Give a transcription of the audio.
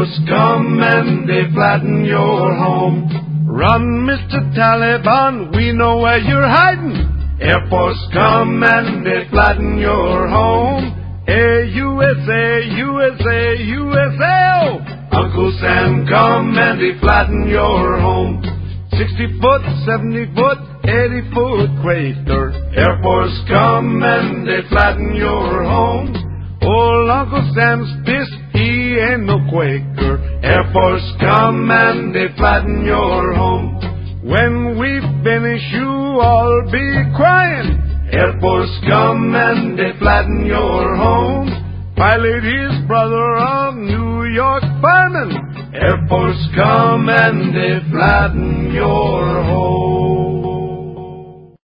Force come and they flatten your home. Run, Mr. Taliban, we know where you're hiding. Air Force come and they flatten your home. Hey, USA, USA, USA, oh! Uncle Sam come and they flatten your home. 60-foot, 70-foot, 80-foot Quaker. Air Force come and they flatten your home. Old Uncle Sam's pissed, he ain't no Quaker. Air Force come and they flatten your home. When we finish, you all be crying. Air Force come and they flatten your home. Pilot his brother, a New York fireman. Air Force come and they flatten your home.